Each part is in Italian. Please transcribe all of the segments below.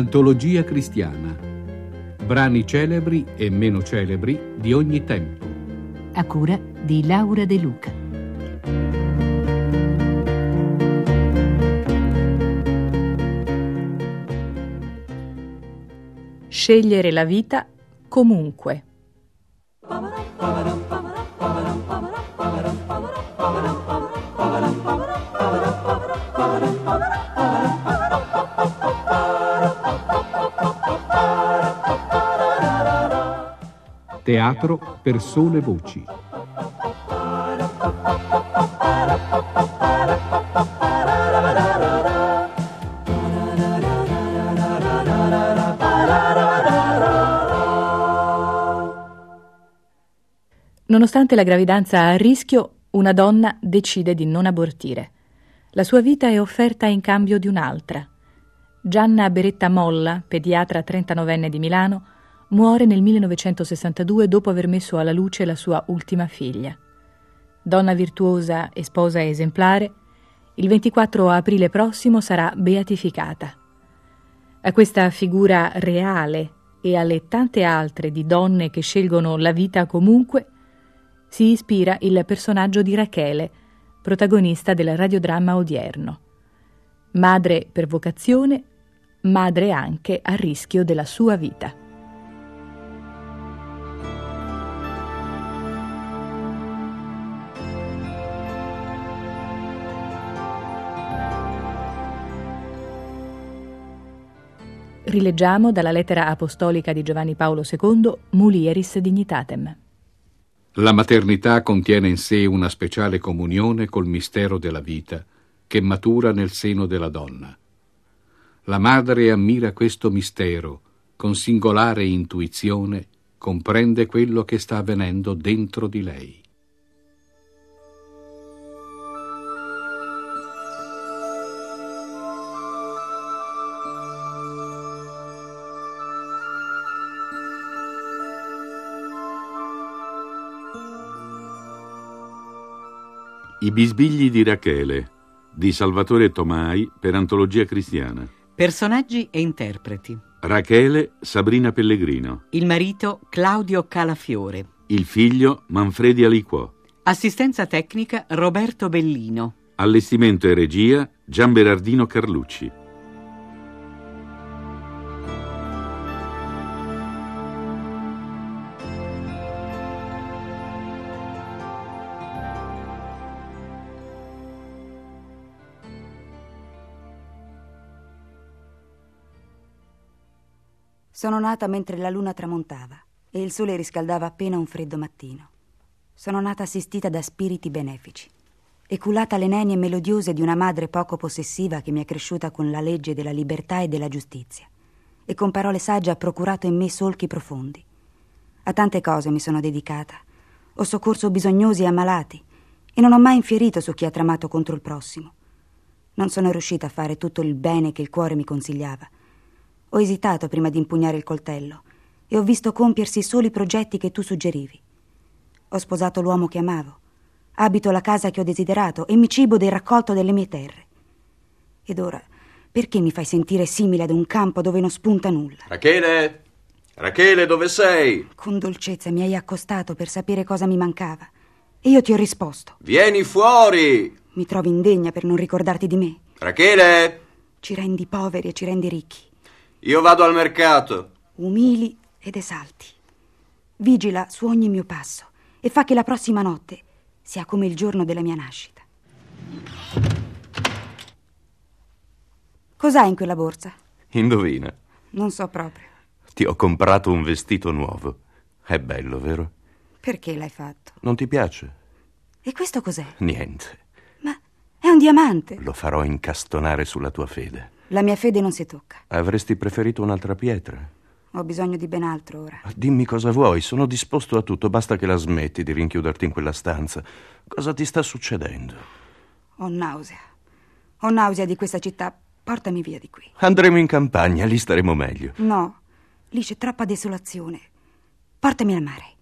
Antologia cristiana. Brani celebri e meno celebri di ogni tempo. A cura di Laura De Luca. Scegliere la vita comunque. Teatro per sole voci. Nonostante la gravidanza a rischio, una donna decide di non abortire. La sua vita è offerta in cambio di un'altra. Gianna Beretta Molla, pediatra 39enne di Milano, muore nel 1962 dopo aver messo alla luce la sua ultima figlia. Donna virtuosa e sposa esemplare, il 24 aprile prossimo sarà beatificata. A questa figura reale e alle tante altre di donne che scelgono la vita comunque si ispira il personaggio di Rachele, protagonista del radiodramma odierno. Madre per vocazione, madre anche a rischio della sua vita. Rileggiamo dalla lettera apostolica di Giovanni Paolo II, Mulieris Dignitatem. La maternità contiene in sé una speciale comunione col mistero della vita che matura nel seno della donna. La madre ammira questo mistero, con singolare intuizione comprende quello che sta avvenendo dentro di lei. I bisbigli di Rachele, di Salvatore Tomai, per Antologia cristiana. Personaggi e interpreti. Rachele, Sabrina Pellegrino. Il marito, Claudio Calafiore. Il figlio, Manfredi Aliquò. Assistenza tecnica, Roberto Bellino. Allestimento e regia, Gianberardino Carlucci. Sono nata mentre la luna tramontava e il sole riscaldava appena un freddo mattino. Sono nata assistita da spiriti benefici e culata alle nenie melodiose di una madre poco possessiva che mi ha cresciuta con la legge della libertà e della giustizia e con parole sagge ha procurato in me solchi profondi. A tante cose mi sono dedicata. Ho soccorso bisognosi e ammalati e non ho mai infierito su chi ha tramato contro il prossimo. Non sono riuscita a fare tutto il bene che il cuore mi consigliava. Ho esitato prima di impugnare il coltello e ho visto compiersi solo i progetti che tu suggerivi. Ho sposato l'uomo che amavo, abito la casa che ho desiderato e mi cibo del raccolto delle mie terre. Ed ora, perché mi fai sentire simile ad un campo dove non spunta nulla? Rachele! Rachele, dove sei? Con dolcezza mi hai accostato per sapere cosa mi mancava e io ti ho risposto. Vieni fuori! Mi trovi indegna per non ricordarti di me. Rachele! Ci rendi poveri e ci rendi ricchi. Io vado al mercato. Umili ed esalti. Vigila su ogni mio passo e fa che la prossima notte sia come il giorno della mia nascita. Cos'hai in quella borsa? Indovina. Non so proprio. Ti ho comprato un vestito nuovo. È bello, vero? Perché l'hai fatto? Non ti piace? E questo cos'è? Niente. Ma è un diamante. Lo farò incastonare sulla tua fede. La mia fede non si tocca. Avresti preferito un'altra pietra? Ho bisogno di ben altro ora. Dimmi cosa vuoi, sono disposto a tutto, basta che la smetti di rinchiuderti in quella stanza. Cosa ti sta succedendo? Ho nausea. Ho nausea di questa città. Portami via di qui. Andremo in campagna, lì staremo meglio. No, lì c'è troppa desolazione. Portami al mare.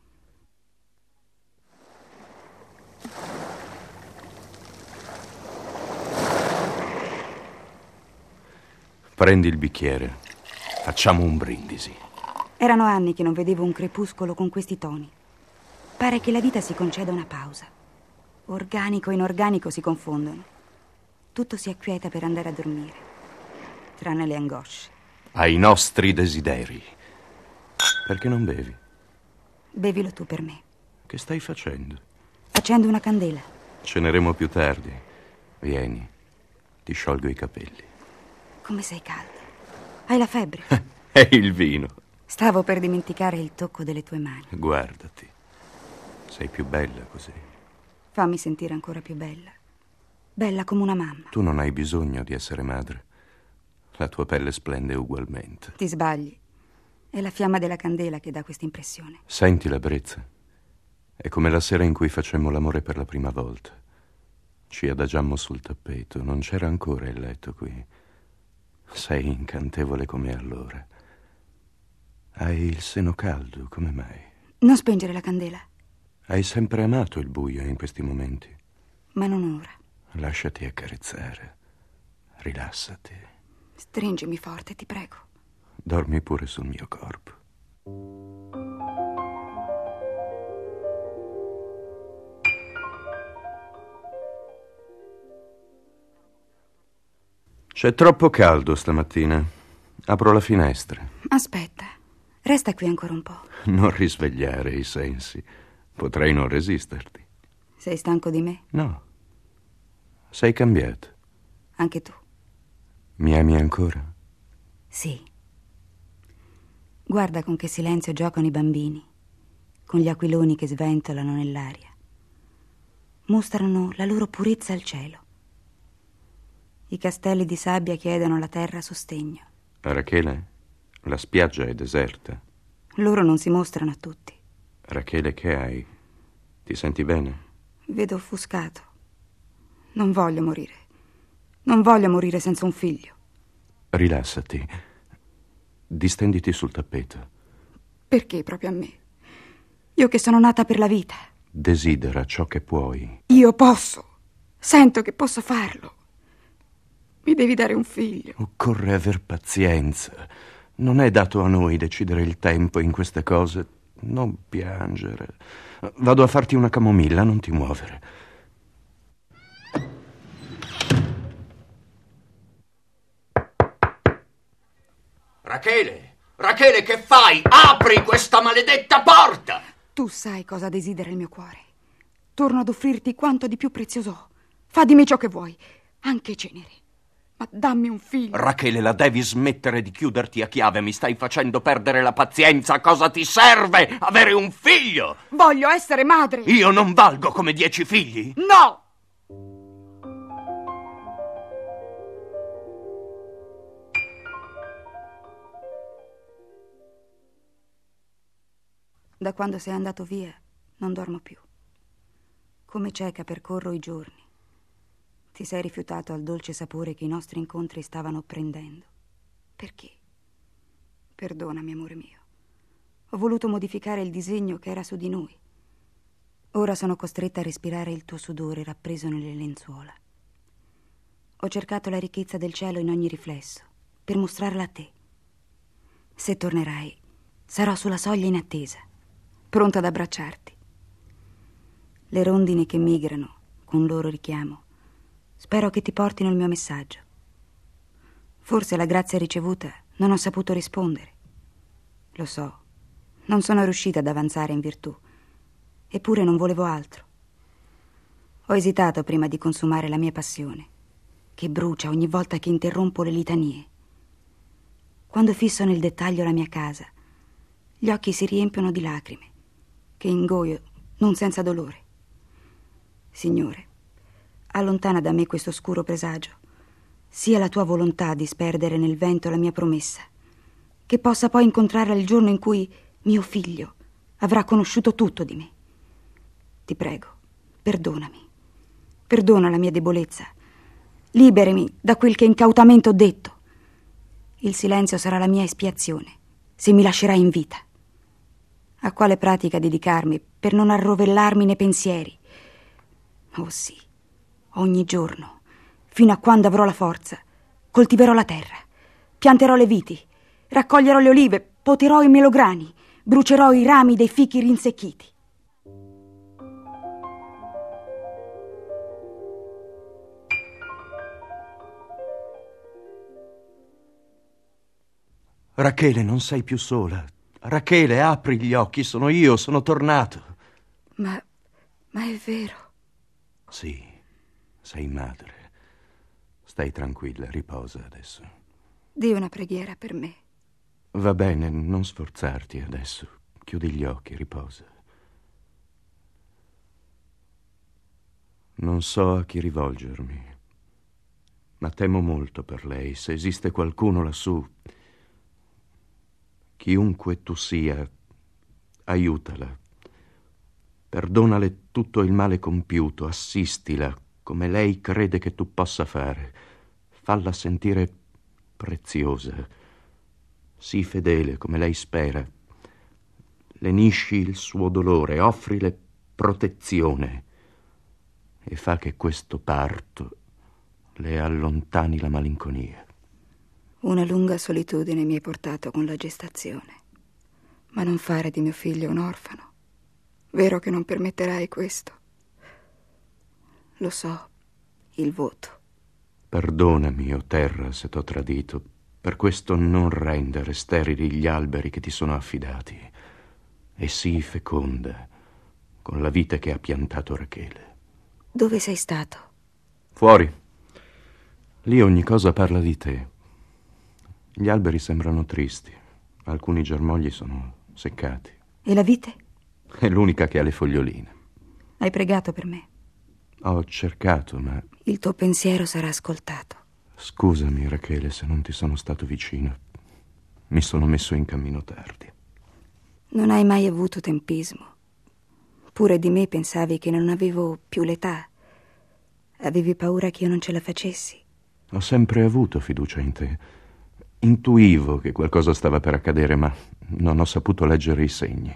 Prendi il bicchiere. Facciamo un brindisi. Erano anni che non vedevo un crepuscolo con questi toni. Pare che la vita si conceda una pausa. Organico e inorganico si confondono. Tutto si acquieta per andare a dormire, tranne le angosce. Ai nostri desideri. Perché non bevi? Bevilo tu per me. Che stai facendo? Accendo una candela. Ceneremo più tardi. Vieni, ti sciolgo i capelli. Come sei calda. Hai la febbre? È il vino. Stavo per dimenticare il tocco delle tue mani. Guardati. Sei più bella così. Fammi sentire ancora più bella. Bella come una mamma. Tu non hai bisogno di essere madre. La tua pelle splende ugualmente. Ti sbagli. È la fiamma della candela che dà questa impressione. Senti la brezza. È come la sera in cui facemmo l'amore per la prima volta. Ci adagiammo sul tappeto. Non c'era ancora il letto qui. Sei incantevole come allora. Hai il seno caldo, come mai? Non spengere la candela. Hai sempre amato il buio in questi momenti. Ma non ora. Lasciati accarezzare. Rilassati. Stringimi forte, ti prego. Dormi pure sul mio corpo. C'è troppo caldo stamattina. Apro la finestra. Aspetta, resta qui ancora un po'. Non risvegliare i sensi. Potrei non resisterti. Sei stanco di me? No. Sei cambiato. Anche tu. Mi ami ancora? Sì. Guarda con che silenzio giocano i bambini, con gli aquiloni che sventolano nell'aria. Mostrano la loro purezza al cielo. I castelli di sabbia chiedono alla terra sostegno. Rachele, la spiaggia è deserta. Loro non si mostrano a tutti. Rachele, che hai? Ti senti bene? Vedo offuscato. Non voglio morire. Non voglio morire senza un figlio. Rilassati. Distenditi sul tappeto. Perché proprio a me? Io che sono nata per la vita. Desidera ciò che puoi. Io posso. Sento che posso farlo. Mi devi dare un figlio. Occorre aver pazienza. Non è dato a noi decidere il tempo in queste cose. Non piangere. Vado a farti una camomilla, non ti muovere. Rachele! Rachele, che fai? Apri questa maledetta porta! Tu sai cosa desidera il mio cuore. Torno ad offrirti quanto di più prezioso ho. Fa di me ciò che vuoi, anche cenere. Ma dammi un figlio. Rachele, la devi smettere di chiuderti a chiave. Mi stai facendo perdere la pazienza. Cosa ti serve avere un figlio? Voglio essere madre. Io non valgo come 10 figli? No! Da quando sei andato via non dormo più. Come cieca percorro i giorni. Ti sei rifiutato al dolce sapore che i nostri incontri stavano prendendo. Perché? Perdonami, amore mio. Ho voluto modificare il disegno che era su di noi. Ora sono costretta a respirare il tuo sudore rappreso nelle lenzuola. Ho cercato la ricchezza del cielo in ogni riflesso, per mostrarla a te. Se tornerai, sarò sulla soglia in attesa, pronta ad abbracciarti. Le rondini che migrano, con loro richiamo, spero che ti portino il mio messaggio. Forse alla grazia ricevuta non ho saputo rispondere. Lo so, non sono riuscita ad avanzare in virtù, eppure non volevo altro. Ho esitato prima di consumare la mia passione, che brucia ogni volta che interrompo le litanie. Quando fisso nel dettaglio la mia casa, gli occhi si riempiono di lacrime, che ingoio non senza dolore. Signore, allontana da me questo oscuro presagio. Sia la tua volontà di sperdere nel vento la mia promessa, che possa poi incontrare il giorno in cui mio figlio avrà conosciuto tutto di me. Ti prego, perdonami. Perdona la mia debolezza. Liberami da quel che incautamente ho detto. Il silenzio sarà la mia espiazione, se mi lascerai in vita. A quale pratica dedicarmi per non arrovellarmi nei pensieri? Oh sì, ogni giorno, fino a quando avrò la forza, coltiverò la terra, pianterò le viti, raccoglierò le olive, poterò i melograni, brucerò i rami dei fichi rinsecchiti. Rachele, non sei più sola. Rachele, apri gli occhi, sono io, sono tornato. Ma è vero. Sì, sei madre. Stai tranquilla, riposa adesso. Dì una preghiera per me. Va bene, non sforzarti adesso. Chiudi gli occhi, riposa. Non so a chi rivolgermi, ma temo molto per lei. Se esiste qualcuno lassù, chiunque tu sia, aiutala. Perdonale tutto il male compiuto, assistila come lei crede che tu possa fare. Falla sentire preziosa. Sii fedele come lei spera. Lenisci il suo dolore, offrile protezione e fa che questo parto le allontani la malinconia. Una lunga solitudine mi hai portato con la gestazione, ma non fare di mio figlio un orfano. Vero che non permetterai questo? Lo so, il voto. Perdonami, o terra, se t'ho tradito. Per questo non rendere sterili gli alberi che ti sono affidati. E sii feconda con la vite che ha piantato Rachele. Dove sei stato? Fuori. Lì ogni cosa parla di te. Gli alberi sembrano tristi. Alcuni germogli sono seccati. E la vite? È l'unica che ha le foglioline. Hai pregato per me? Ho cercato, ma... Il tuo pensiero sarà ascoltato. Scusami, Rachele, se non ti sono stato vicino. Mi sono messo in cammino tardi. Non hai mai avuto tempismo. Pure di me pensavi che non avevo più l'età. Avevi paura che io non ce la facessi. Ho sempre avuto fiducia in te. Intuivo che qualcosa stava per accadere, ma non ho saputo leggere i segni.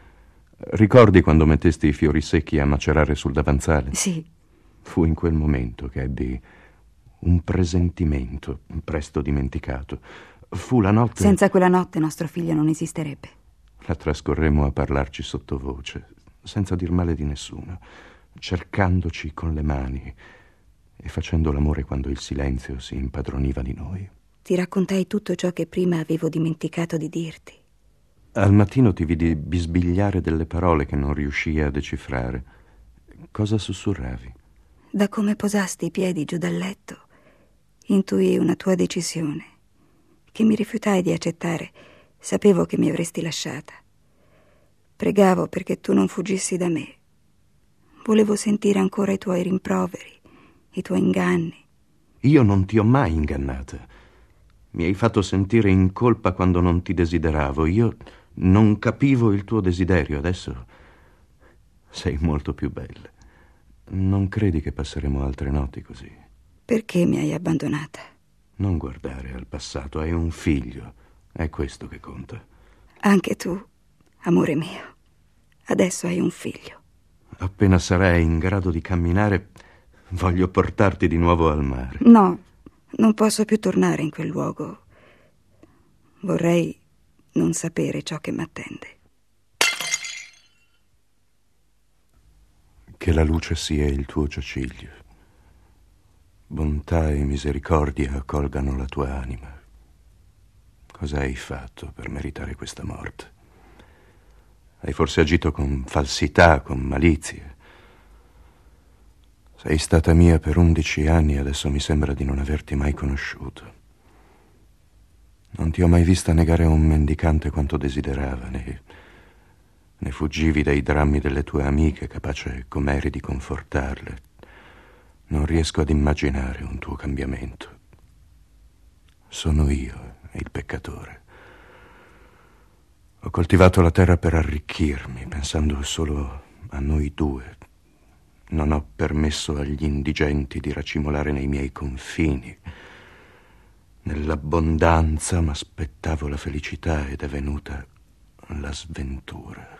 Ricordi quando mettesti i fiori secchi a macerare sul davanzale? Sì. Fu in quel momento che ebbi un presentimento, presto dimenticato. Fu la notte... Senza quella notte nostro figlio non esisterebbe. La trascorremmo a parlarci sottovoce, senza dir male di nessuno, cercandoci con le mani e facendo l'amore quando il silenzio si impadroniva di noi. Ti raccontai tutto ciò che prima avevo dimenticato di dirti. Al mattino ti vidi bisbigliare delle parole che non riuscii a decifrare. Cosa sussurravi? Da come posasti i piedi giù dal letto, intuii una tua decisione, che mi rifiutai di accettare. Sapevo che mi avresti lasciata. Pregavo perché tu non fuggissi da me. Volevo sentire ancora i tuoi rimproveri, i tuoi inganni. Io non ti ho mai ingannata. Mi hai fatto sentire in colpa quando non ti desideravo. Io non capivo il tuo desiderio. Adesso sei molto più bella. Non credi che passeremo altre notti così? Perché mi hai abbandonata? Non guardare al passato. Hai un figlio. È questo che conta. Anche tu, amore mio. Adesso hai un figlio. Appena sarai in grado di camminare, voglio portarti di nuovo al mare. No, non posso più tornare in quel luogo. Vorrei non sapere ciò che m'attende. Che la luce sia il tuo giaciglio. Bontà e misericordia accolgano la tua anima. Cosa hai fatto per meritare questa morte? Hai forse agito con falsità, con malizia. Sei stata mia per 11 anni e adesso mi sembra di non averti mai conosciuto. Non ti ho mai vista negare a un mendicante quanto desiderava, ne fuggivi dai drammi delle tue amiche, capace com'eri di confortarle. Non riesco ad immaginare un tuo cambiamento. Sono io il peccatore. Ho coltivato la terra per arricchirmi, pensando solo a noi due. Non ho permesso agli indigenti di racimolare nei miei confini. Nell'abbondanza m'aspettavo la felicità ed è venuta la sventura.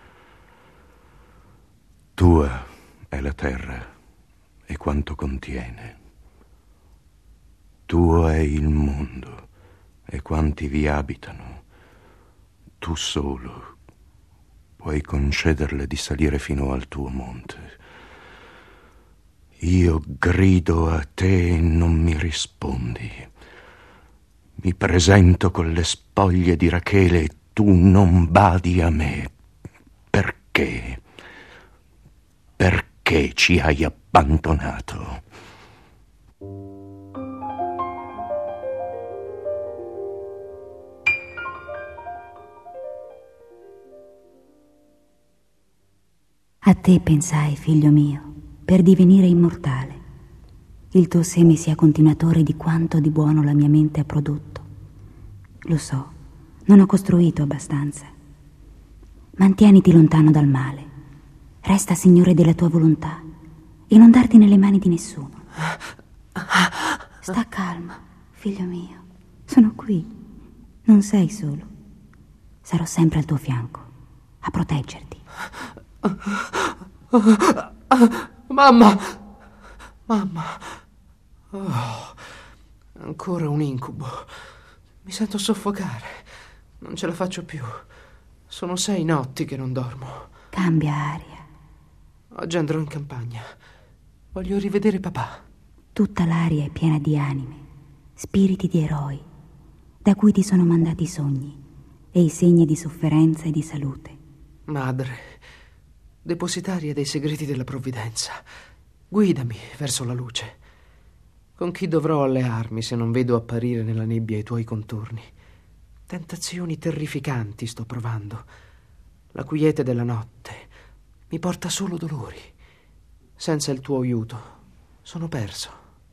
Tua è la terra e quanto contiene. Tuo è il mondo e quanti vi abitano, tu solo puoi concederle di salire fino al tuo monte. Io grido a te e non mi rispondi. Mi presento con le spoglie di Rachele e tu non badi a me. Perché? Perché ci hai abbandonato? A te pensai, figlio mio, per divenire immortale. Il tuo seme sia continuatore di quanto di buono la mia mente ha prodotto. Lo so, non ho costruito abbastanza. Mantieniti lontano dal male. Resta signore della tua volontà e non darti nelle mani di nessuno. Sta calmo, figlio mio. Sono qui. Non sei solo. Sarò sempre al tuo fianco, a proteggerti. Mamma! Oh, ancora un incubo. Mi sento soffocare. Non ce la faccio più. Sono 6 notti che non dormo. Cambia aria. Oggi andrò in campagna. Voglio rivedere papà. Tutta l'aria è piena di anime, spiriti di eroi, da cui ti sono mandati i sogni e i segni di sofferenza e di salute. Madre, depositaria dei segreti della provvidenza, guidami verso la luce. Con chi dovrò allearmi se non vedo apparire nella nebbia i tuoi contorni? Tentazioni terrificanti sto provando. La quiete della notte mi porta solo dolori. Senza il tuo aiuto sono perso.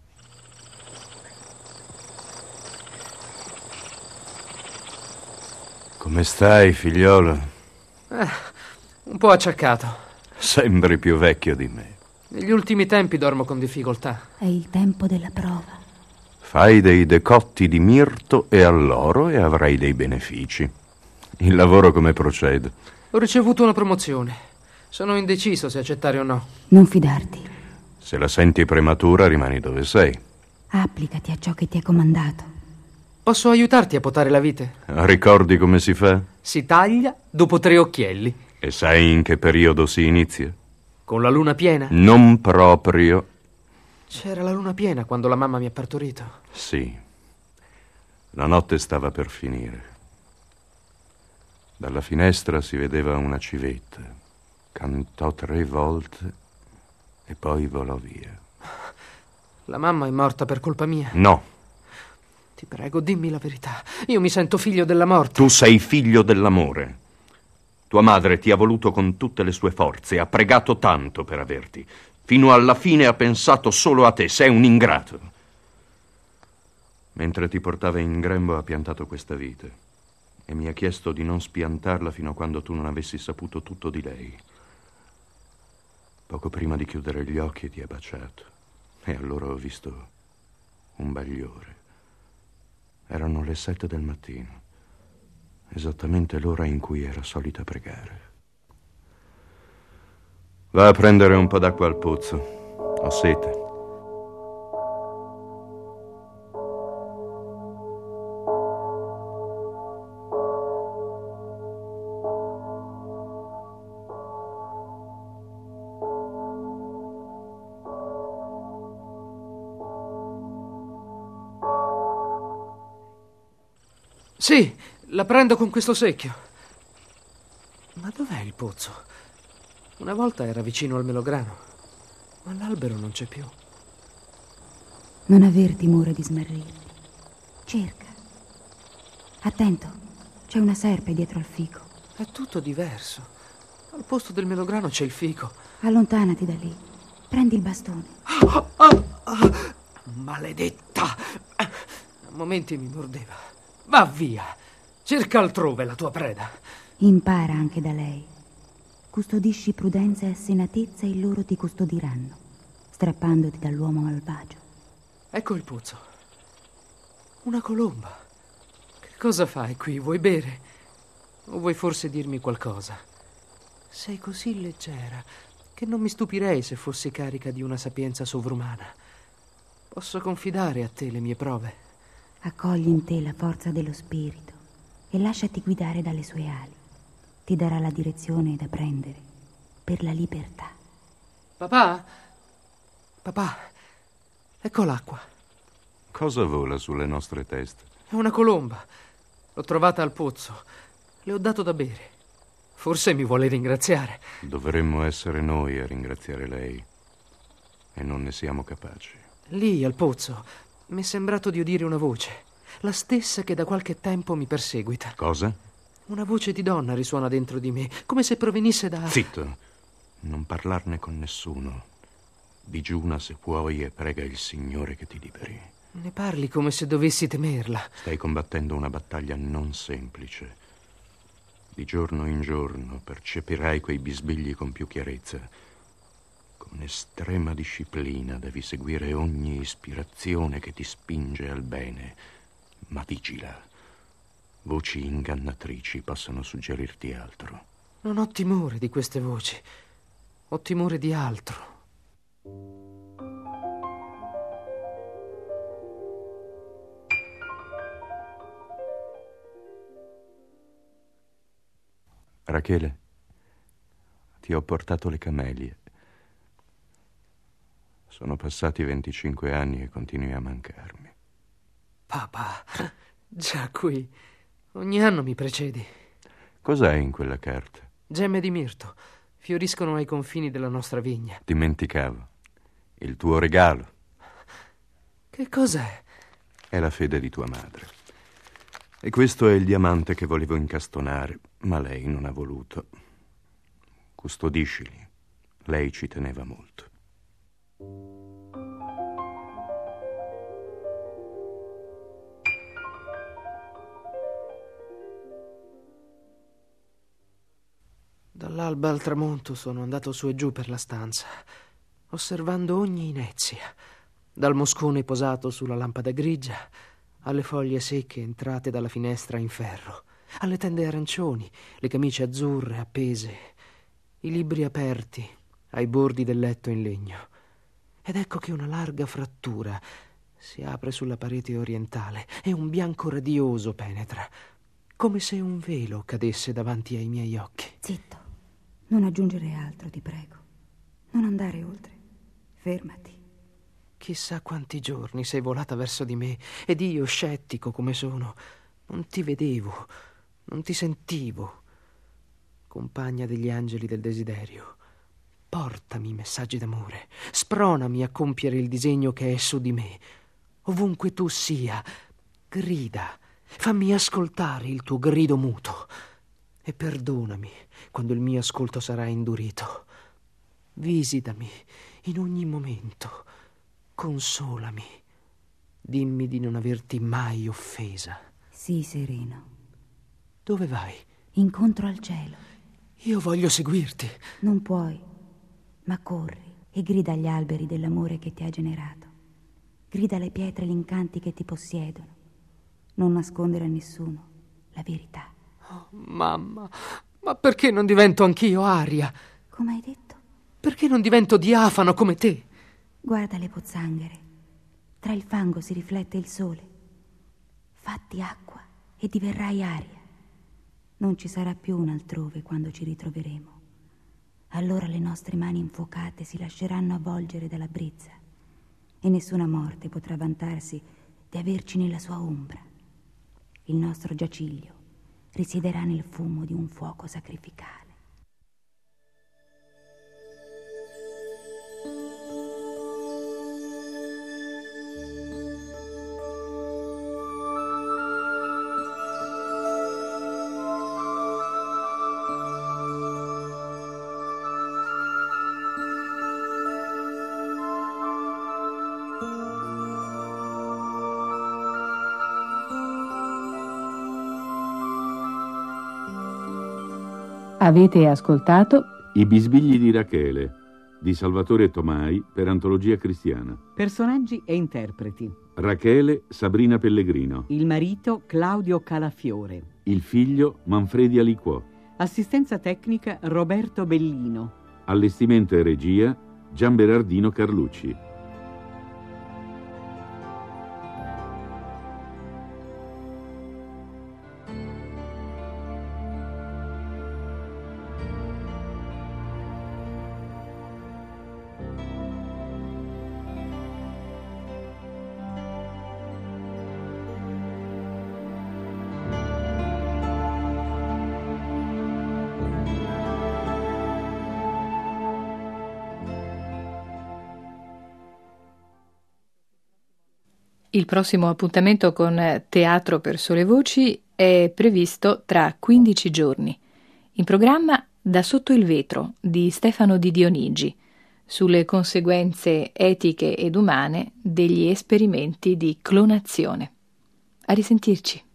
Come stai, figliolo? Un po' acciaccato. Sembri più vecchio di me. Negli ultimi tempi dormo con difficoltà. È il tempo della prova. Fai dei decotti di mirto e alloro e avrai dei benefici. Il lavoro come procede? Ho ricevuto una promozione. Sono indeciso se accettare o no. Non fidarti. Se la senti prematura, rimani dove sei. Applicati a ciò che ti è comandato. Posso aiutarti a potare la vite? Ricordi come si fa? Si taglia dopo 3 occhielli. E sai in che periodo si inizia? Con la luna piena? Non proprio. C'era la luna piena quando la mamma mi ha partorito. Sì. La notte stava per finire. Dalla finestra si vedeva una civetta. Cantò 3 volte e poi volò via. La mamma è morta per colpa mia? No. Ti prego, dimmi la verità. Io mi sento figlio della morte. Tu sei figlio dell'amore. Tua madre ti ha voluto con tutte le sue forze, ha pregato tanto per averti. Fino alla fine ha pensato solo a te, sei un ingrato. Mentre ti portava in grembo ha piantato questa vite e mi ha chiesto di non spiantarla fino a quando tu non avessi saputo tutto di lei. Poco prima di chiudere gli occhi ti ha baciato e allora ho visto un bagliore. Erano le 7 del mattino, esattamente l'ora in cui era solita pregare. Va a prendere un po' d'acqua al pozzo. Ho sete. Sì, la prendo con questo secchio. Ma dov'è il pozzo? Una volta era vicino al melograno, ma l'albero non c'è più. Non aver timore di smarrirti. Cerca. Attento, c'è una serpe dietro al fico. È tutto diverso. Al posto del melograno c'è il fico. Allontanati da lì. Prendi il bastone. Maledetta! A momenti mi mordeva. Va via! Cerca altrove la tua preda. Impara anche da lei. Custodisci prudenza e assenatezza e loro ti custodiranno, strappandoti dall'uomo malvagio. Ecco il pozzo. Una colomba. Che cosa fai qui? Vuoi bere? O vuoi forse dirmi qualcosa? Sei così leggera che non mi stupirei se fossi carica di una sapienza sovrumana. Posso confidare a te le mie prove? Accogli in te la forza dello spirito e lasciati guidare dalle sue ali. Ti darà la direzione da prendere per la libertà. Papà? Papà, ecco l'acqua. Cosa vola sulle nostre teste? È una colomba. L'ho trovata al pozzo. Le ho dato da bere. Forse mi vuole ringraziare. Dovremmo essere noi a ringraziare lei. E non ne siamo capaci. Lì, al pozzo, mi è sembrato di udire una voce. La stessa che da qualche tempo mi perseguita. Cosa? Una voce di donna risuona dentro di me, come se provenisse da... Zitto! Non parlarne con nessuno. Digiuna se puoi e prega il Signore che ti liberi. Ne parli come se dovessi temerla. Stai combattendo una battaglia non semplice. Di giorno in giorno percepirai quei bisbigli con più chiarezza. Con estrema disciplina devi seguire ogni ispirazione che ti spinge al bene. Ma vigila. Voci ingannatrici possono suggerirti altro. Non ho timore di queste voci. Ho timore di altro. Rachele, ti ho portato le camelie. Sono passati 25 anni e continui a mancarmi. Papà, già qui. Ogni anno mi precedi. Cos'hai in quella carta? Gemme di mirto. Fioriscono ai confini della nostra vigna. Dimenticavo. Il tuo regalo. Che cos'è? È la fede di tua madre. E questo è il diamante che volevo incastonare, ma lei non ha voluto. Custodiscili. Lei ci teneva molto. Dall'alba al tramonto sono andato su e giù per la stanza, osservando ogni inezia, dal moscone posato sulla lampada grigia, alle foglie secche entrate dalla finestra in ferro, alle tende arancioni, le camicie azzurre appese, i libri aperti ai bordi del letto in legno. Ed ecco che una larga frattura si apre sulla parete orientale e un bianco radioso penetra, come se un velo cadesse davanti ai miei occhi. Zitto, non aggiungere altro, ti prego. Non andare oltre. Fermati. Chissà quanti giorni sei volata verso di me ed io, scettico come sono, non ti vedevo, non ti sentivo. Compagna degli angeli del desiderio, portami messaggi d'amore, spronami a compiere il disegno che è su di me. Ovunque tu sia, grida, fammi ascoltare il tuo grido muto e perdonami quando il mio ascolto sarà indurito. Visitami in ogni momento, consolami, dimmi di non averti mai offesa. Sii sereno. Dove vai? Incontro al cielo. Io voglio seguirti. Non puoi, ma corri e grida agli alberi dell'amore che ti ha generato. Grida alle pietre gli incanti che ti possiedono. Non nascondere a nessuno la verità. Oh, mamma, ma perché non divento anch'io aria? Come hai detto? Perché non divento diafano come te? Guarda le pozzanghere. Tra il fango si riflette il sole. Fatti acqua e diverrai aria. Non ci sarà più un altrove quando ci ritroveremo. Allora le nostre mani infuocate si lasceranno avvolgere dalla brezza e nessuna morte potrà vantarsi di averci nella sua ombra. Il nostro giaciglio risiederà nel fumo di un fuoco sacrificale. Avete ascoltato I bisbigli di Rachele di Salvatore Tomai per Antologia Cristiana. Personaggi e interpreti: Rachele Sabrina Pellegrino, il marito Claudio Calafiore, il figlio Manfredi Aliquò, assistenza tecnica Roberto Bellino, allestimento e regia Gianberardino Carlucci. Il prossimo appuntamento con Teatro per Sole Voci è previsto tra 15 giorni. In programma Da sotto il vetro di Stefano Di Dionigi, sulle conseguenze etiche ed umane degli esperimenti di clonazione. A risentirci.